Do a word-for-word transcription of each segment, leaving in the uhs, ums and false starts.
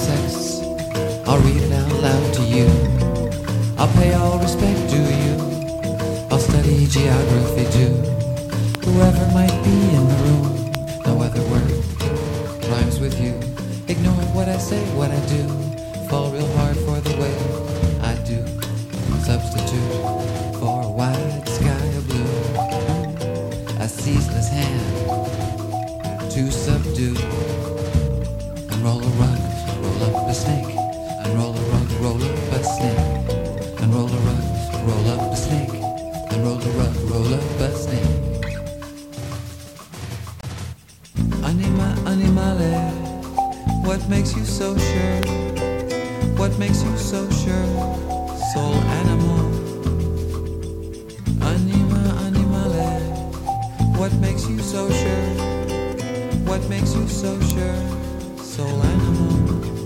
sex. I'll read it out loud to you. I'll pay all respect to you. I'll study geography too. Whoever might be in the room, no other word rhymes with you. Ignore what I say, what I do. Fall real hard for the way I do. Substitute for a wide sky of blue. A ceaseless hand to subdue. Unroll a rug, roll up a snake. Unroll a rug, roll up a snake. Unroll a rug, roll up a snake. Unroll a rug, roll up a snake. Anima, animale, what makes you so sure? What makes you so sure? Soul animal. Anima, animale, what makes you so sure? What makes you so sure? Soul animal.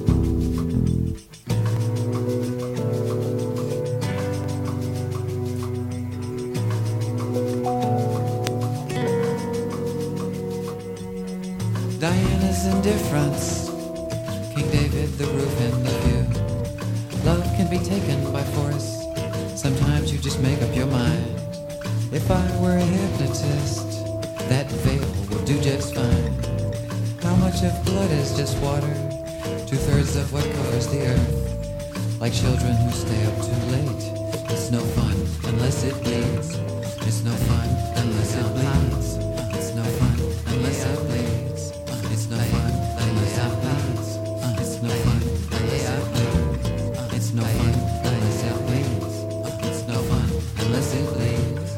Diana's indifference, King David, the roof and the view. Love can be taken by force. Sometimes you just make up your mind. If I were a hypnotist, that veil would do just fine. How much of blood is just water? Two-thirds of what covers the earth. Like children who stay up too late. It's no fun unless it bleeds. It's no fun unless it bleeds. It's no fun unless it bleeds. It's no fun unless it bleeds. It's no fun unless it bleeds. It's no fun unless it bleeds. It's no fun unless it bleeds.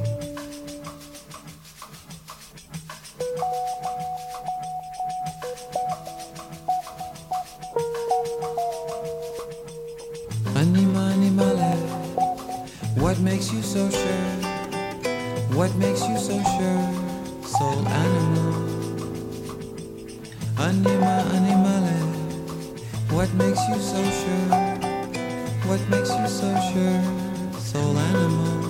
Anima, animale, what makes you so sure? What makes you so sure? Soul animal. Anima, animale, what makes you so sure? What makes you so sure? Soul animal.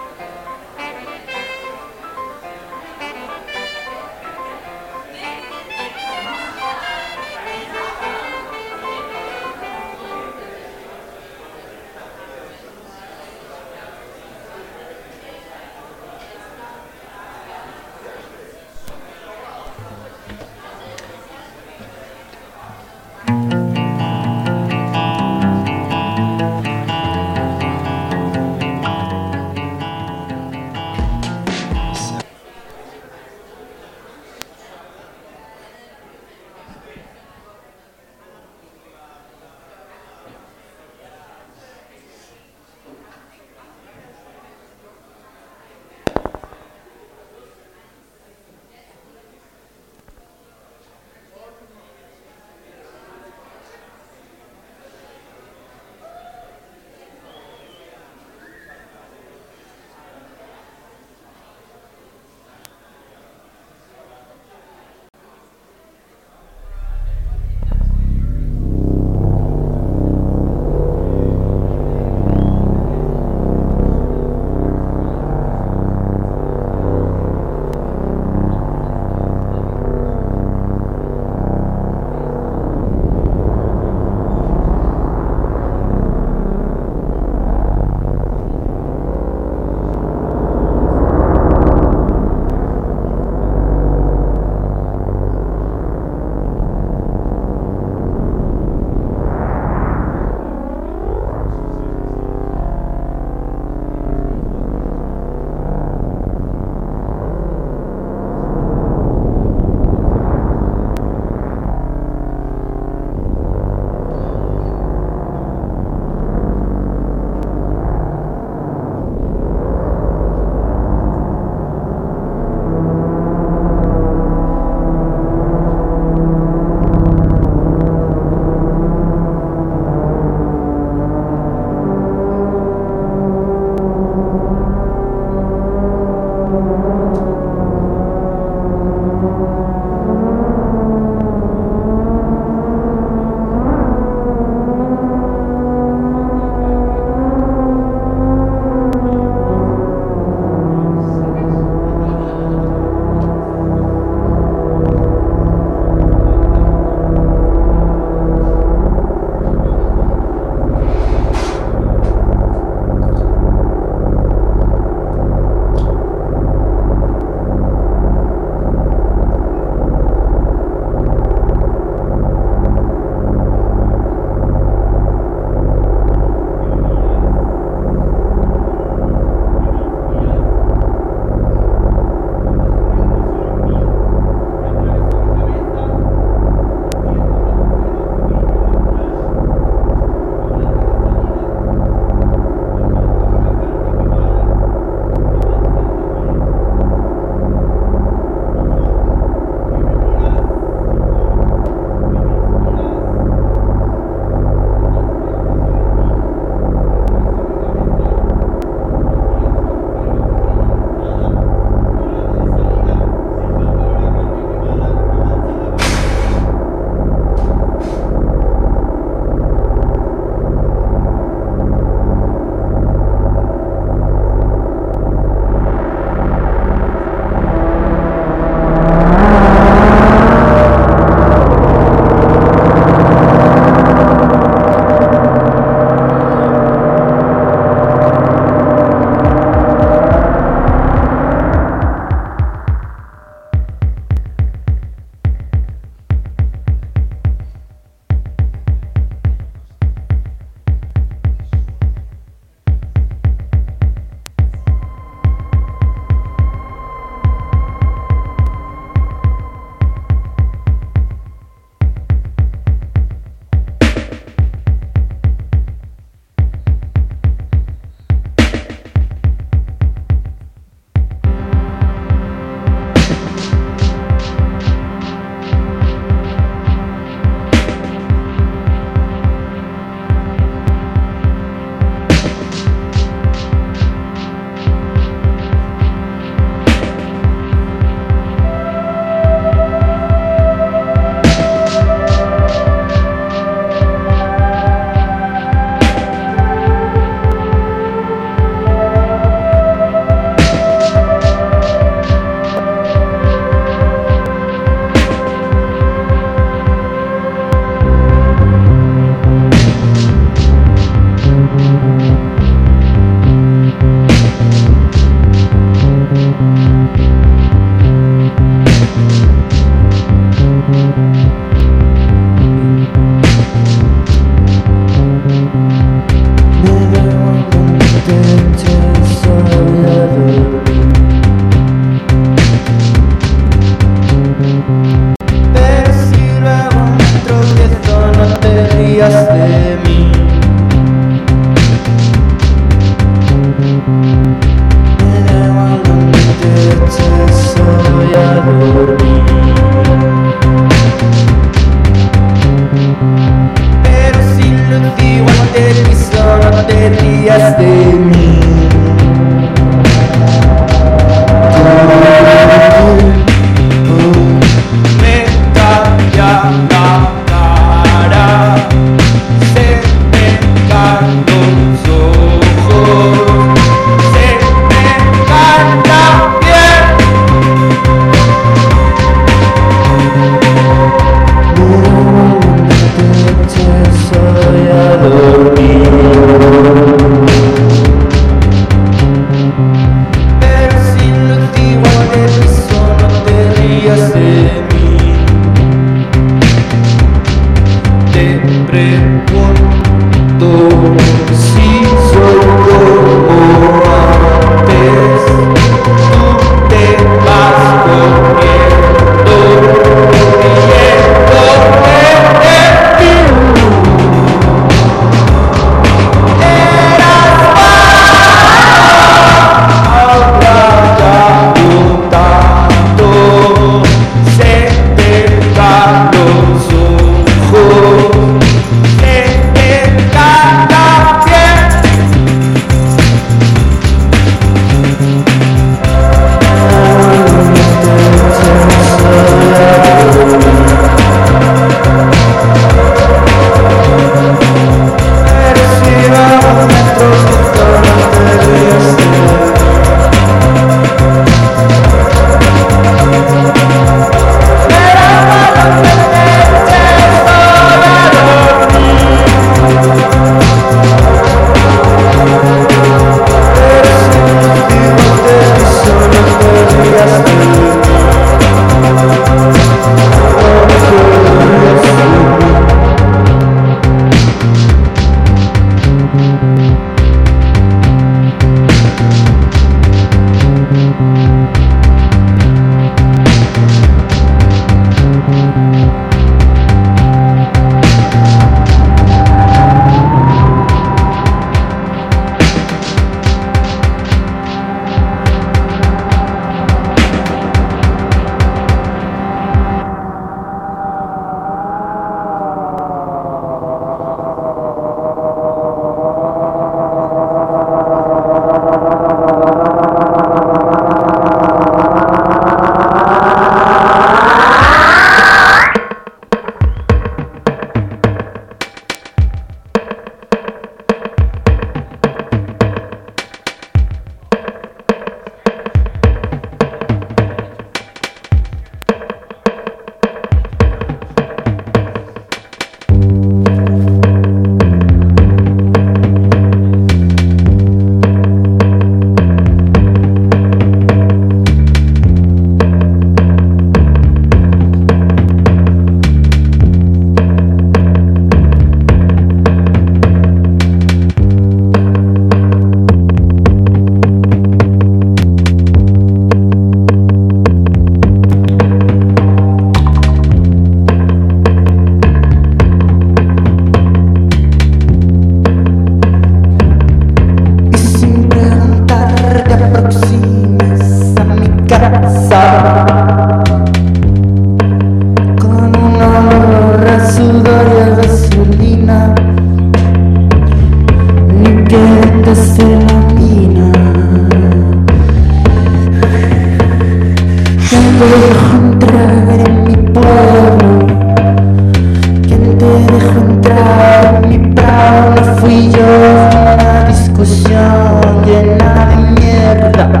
te dejó entrar en mi pueblo? ¿Quién te dejó entrar en mi prado? No fui yo, una discusión llena de mierda,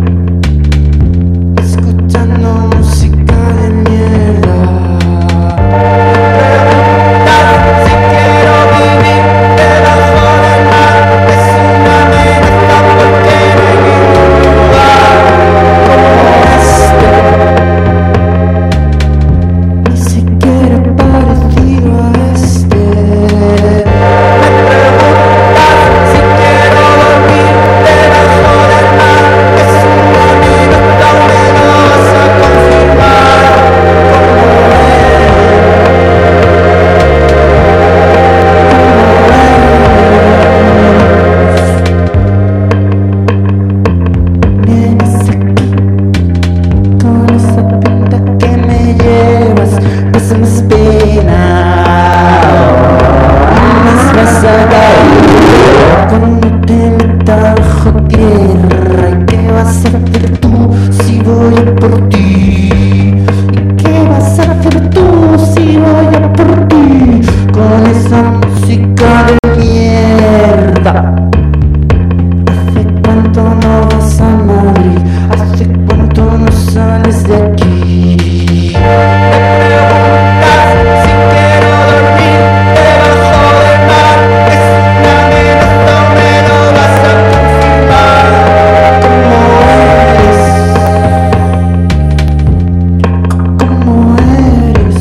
escuchando música de mierda. Preguntas si quiero vivir debajo del mar, es una amenaza porque no hay ningún lugar como este, ni siquiera parecido a este. Me preguntas si quiero dormir debajo del mar, es una amenaza, me lo vas a confirmar como vienes aquí con esa pinta que me llevas, pues me espina, más vas a caer cuando te meta bajo tierra. ¿Y qué vas a hacer tú si voy a por ti? ¿Y qué vas a hacer tú si voy a por ti? Con esa música de mierda. ¿Hace cuánto no vas a Madrid? ¿Hace cuánto no sales de aquí? Me preguntas si quiero dormir debajo del mar, es una amenaza, me lo vas a confirmar como eres, como eres.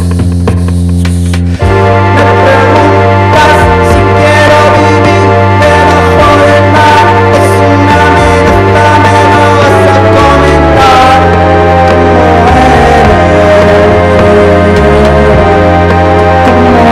Me preguntas si quiero vivir debajo del mar, es una amenaza, me lo vas a comentar como eres, como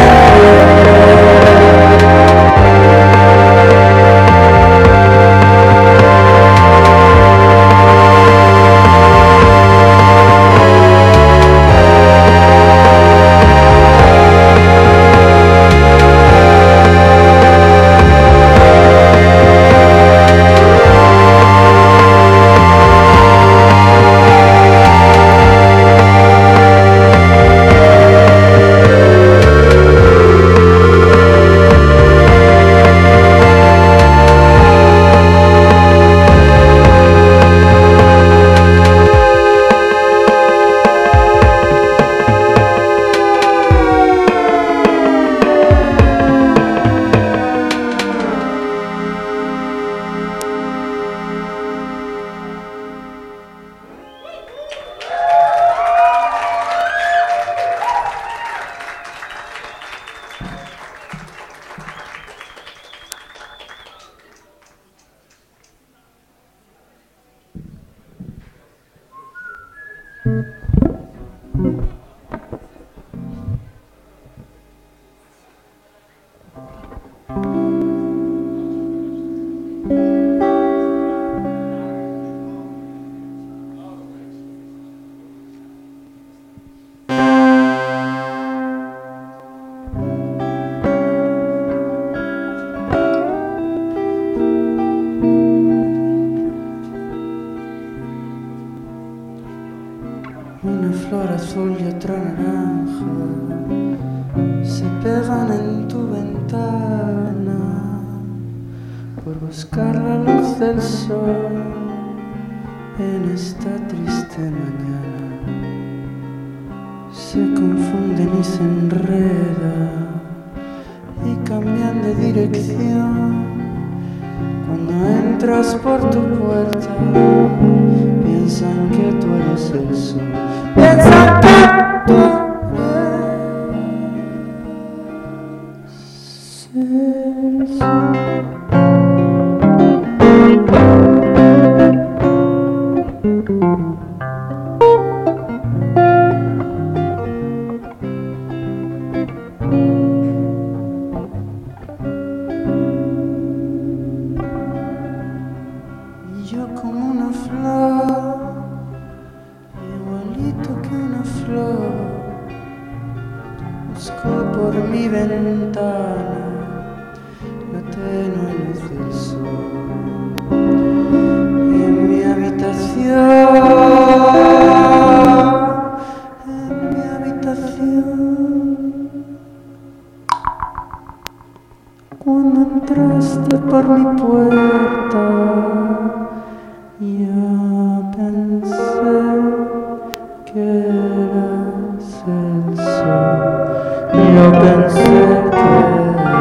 una flor azul y otra naranja se pegan en tu ventana por buscar la luz del sol en esta triste mañana. Se confunden y se enredan y cambian de dirección. Cuando entras por tu puerta piensan que tú eres el sol. Piensan que tú eres el sol. Y yo como una flor, igualito que una flor, busco por mi ventana la tenue luz del sol. En mi habitación yo pensé que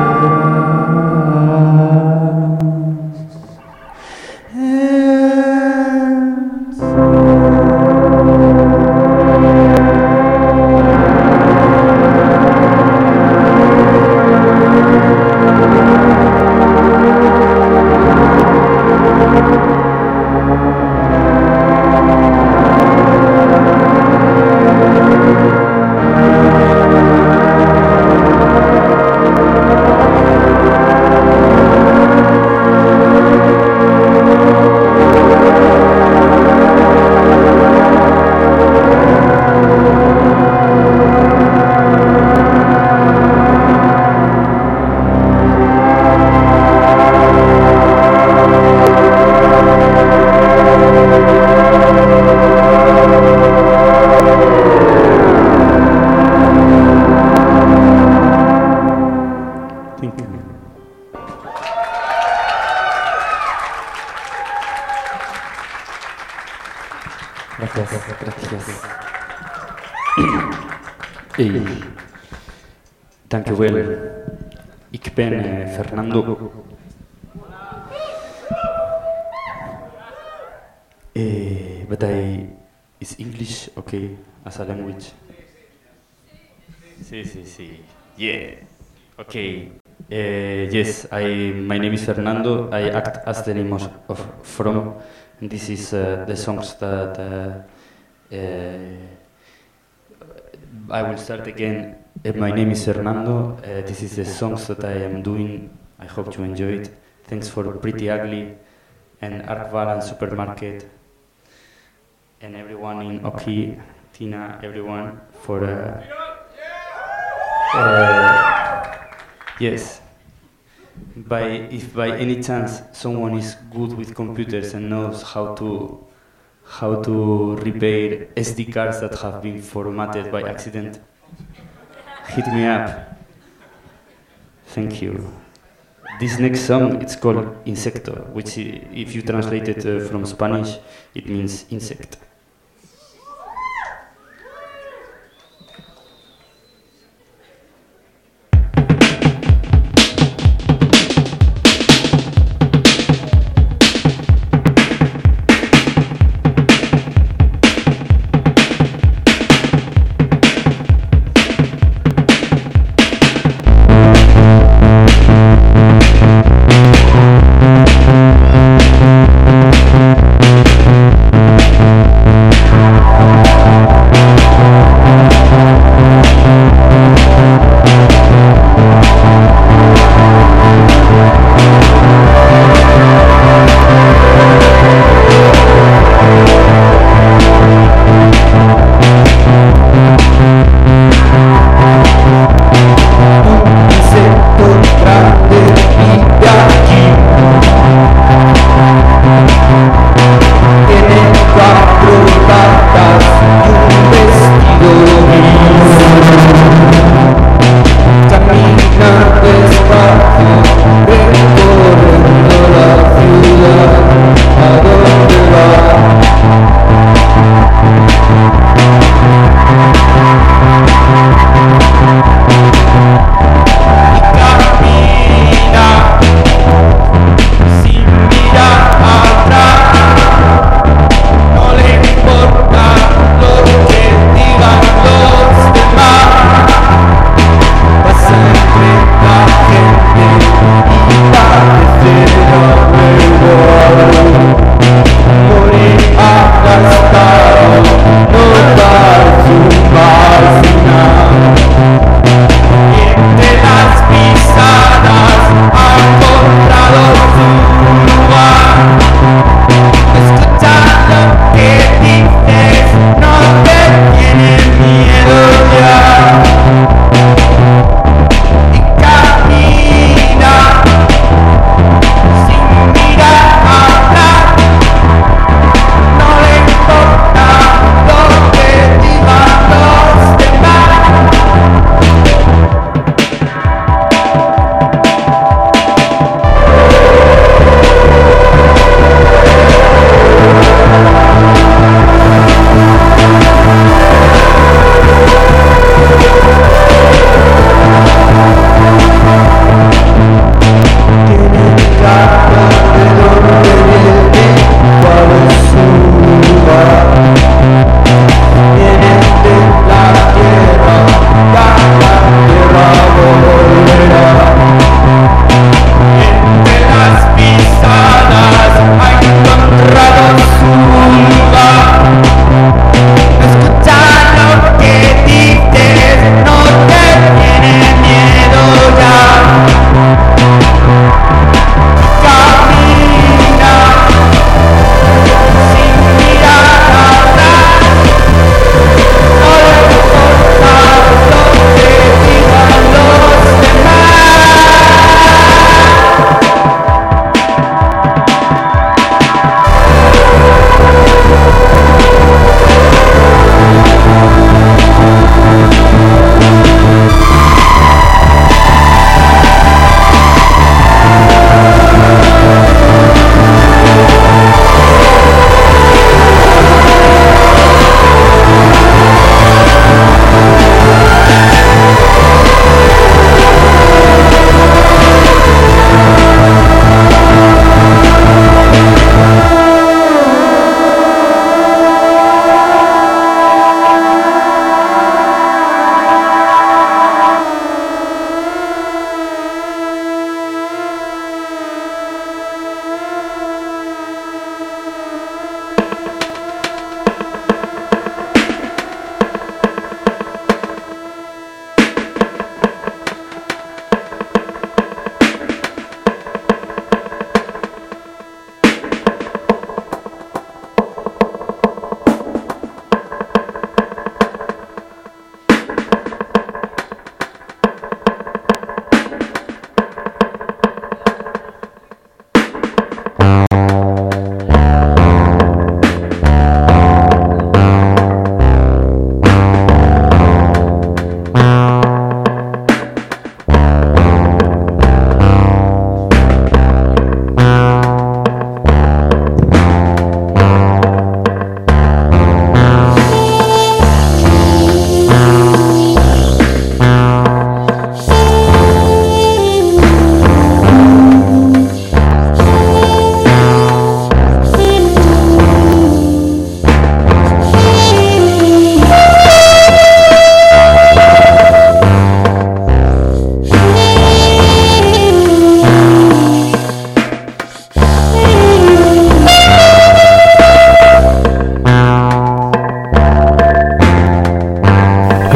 Gracias, gracias. Hey, dankjewel. Ik ben uh, Fernando. Uh, but I is English okay as a language? Sí, sí, sí. Yeah. Okay. Uh, yes, I. My name is Fernando. I act as the name of, of From. And this is uh, the songs that uh, uh, I will start again. Uh, my name is Fernando. Uh, this is the songs that I am doing. I hope you enjoy it. Thanks for Pretty Ugly and Arkval and Supermarket and everyone in Oki, Tina, everyone for. Uh, uh, yes. By, if by any chance someone is good with computers and knows how to how to repair S D cards that have been formatted by accident, hit me up. Thank you. This next song, it's called Insecto, which if you translate it uh, from Spanish, it means insect. We'll be right back.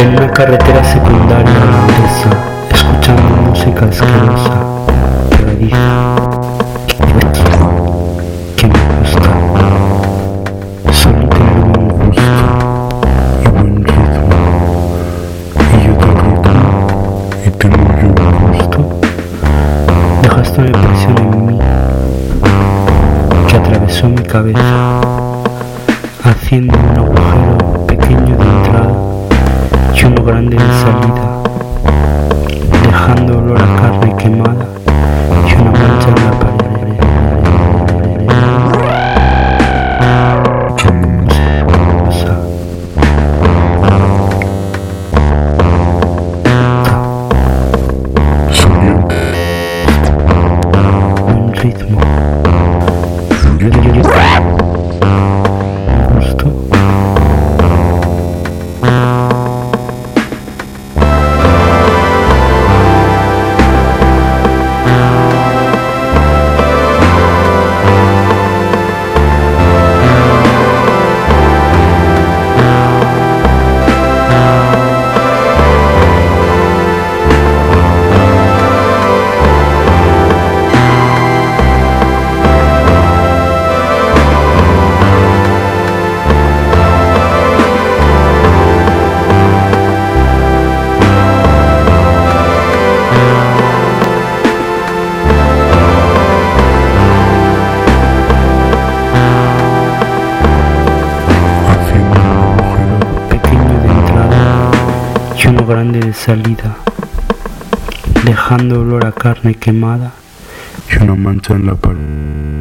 En una carretera secundaria holandesa, escuchando música asquerosa, pegadiza, que me gusta. Solo tengo buen gusto y buen ritmo. Y yo tengo ritmo y tengo yo buen gusto. Dejaste una impresión en mí que atravesó mi cabeza, haciendo un agujero pequeño de entrada y uno grande de salida, dejando olor a carne quemada y una mancha en la pared. Un ritmo. Gusto. Uno grande de salida, dejando olor a carne quemada y una mancha en la pared.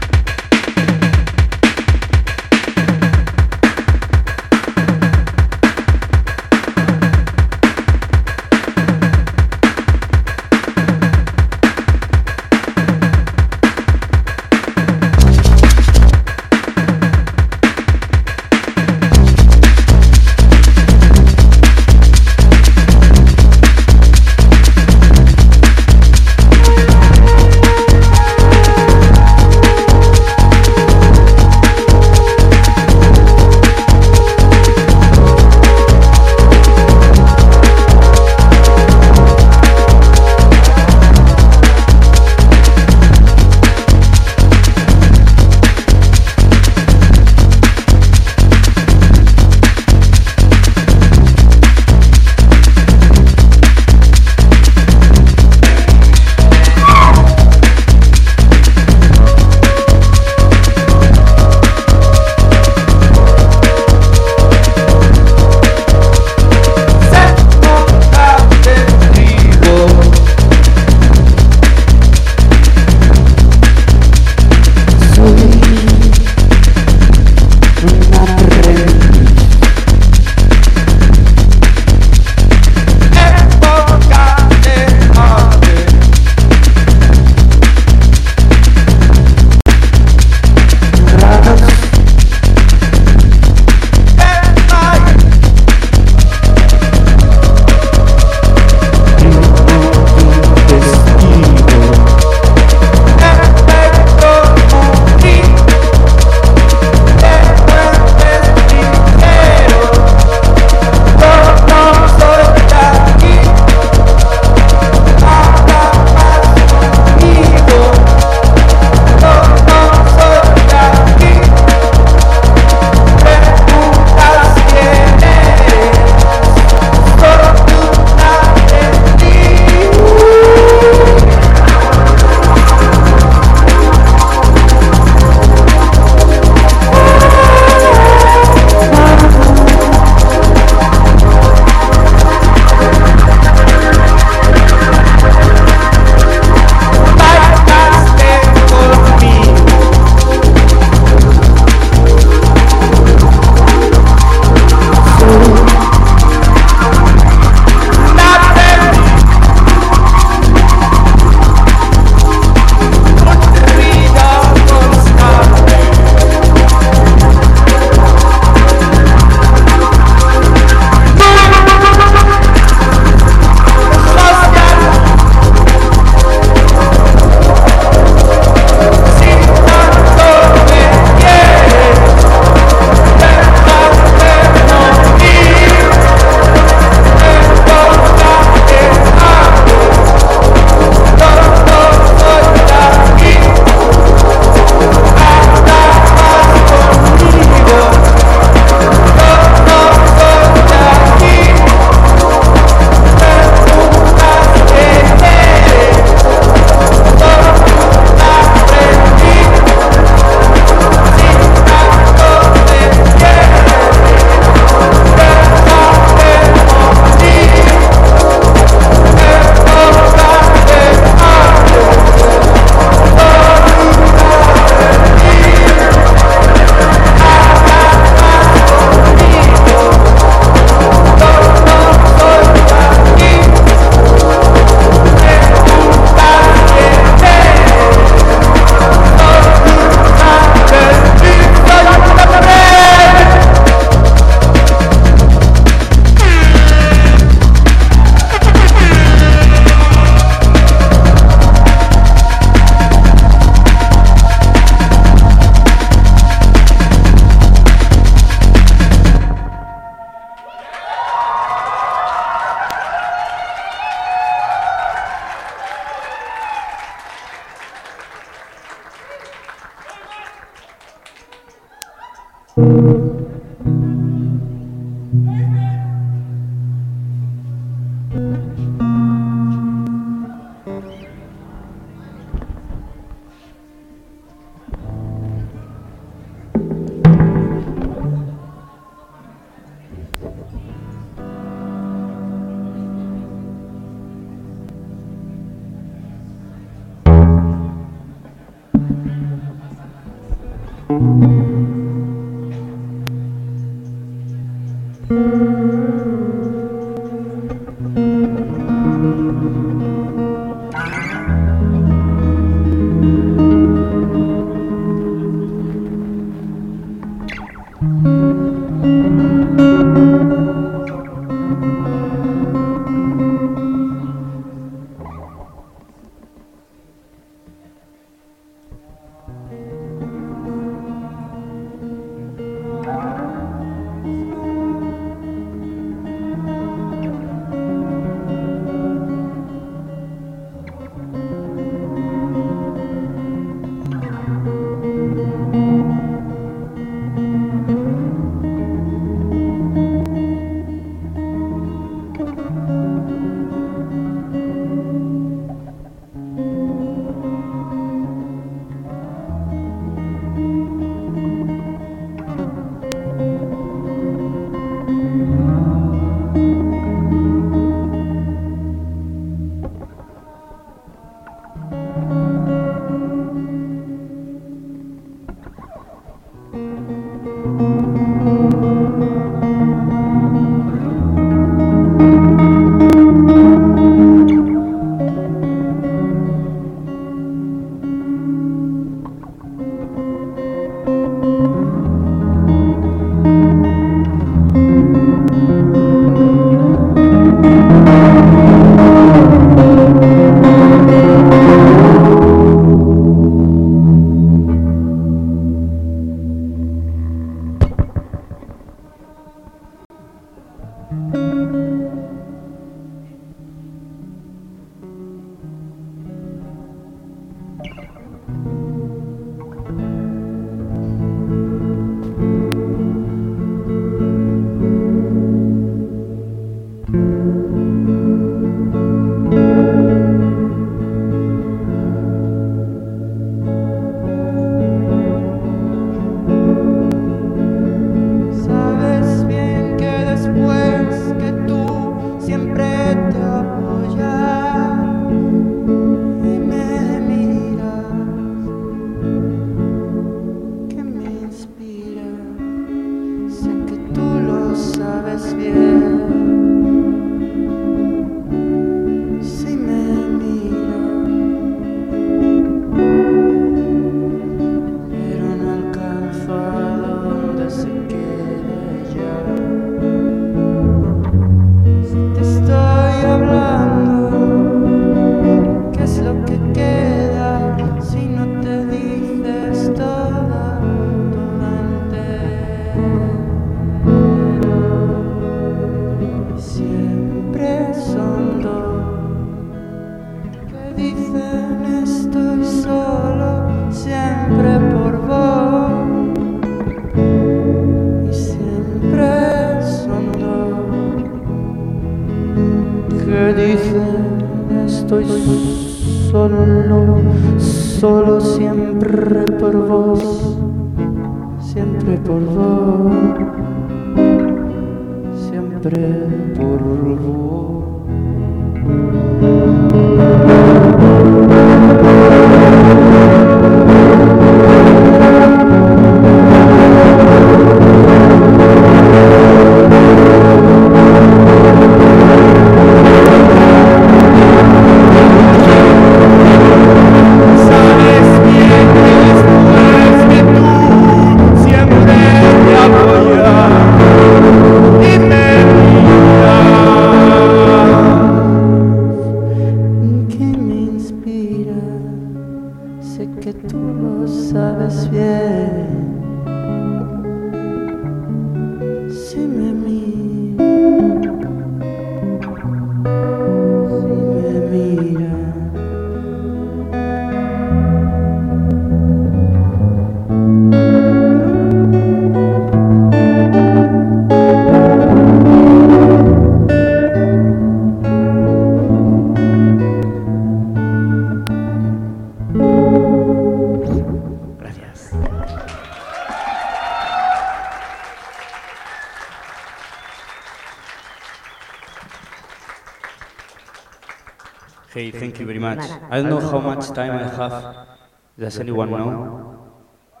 Hey, thank you very much. I don't know how much time I have. Does anyone know?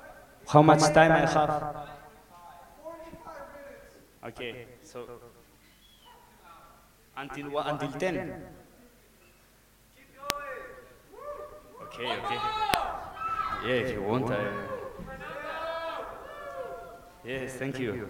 How much time I have? Okay, so until what? Until ten. Okay, okay. Yeah, if you want, I. Yes, thank you.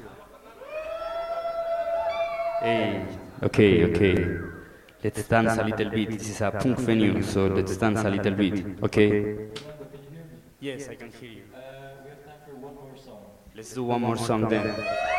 Hey, okay, okay. Let's dance a little bit. This is a punk venue, so let's dance a little bit, okay? Yes, I can hear you. Uh, we have time for one more song. Let's do one more song then.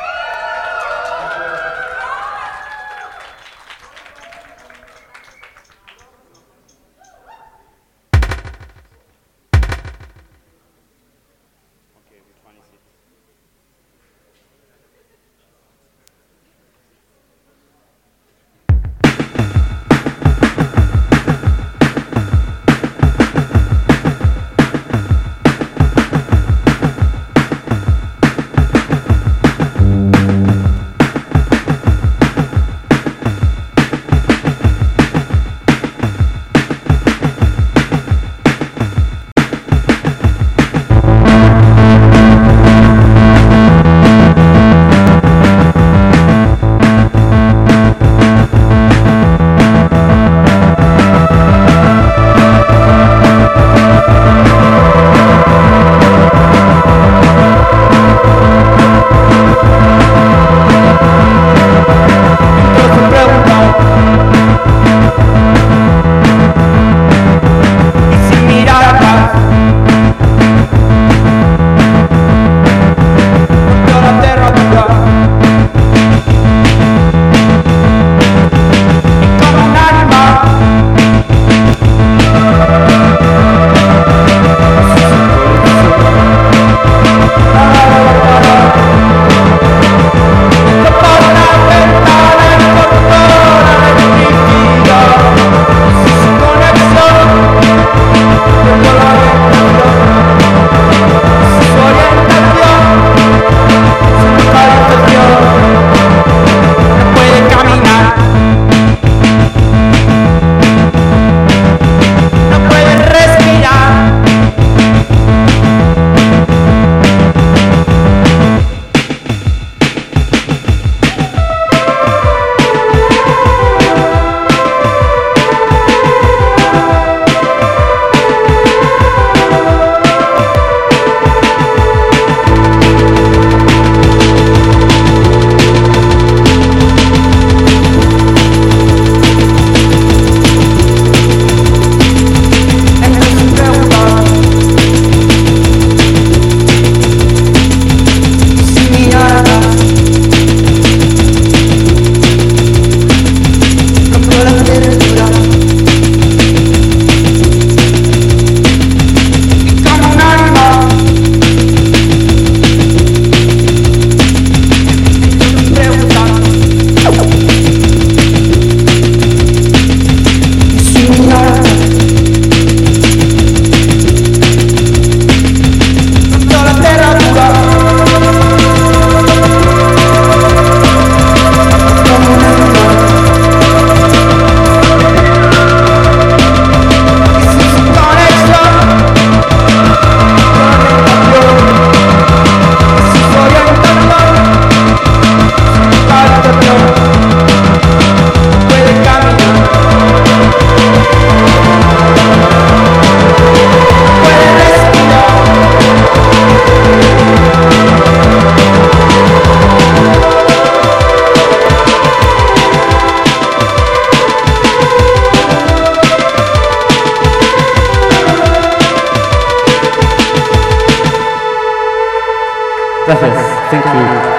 Gracias. Thank you.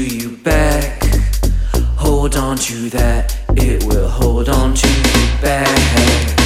you back. Hold on to that, it will hold on to you back.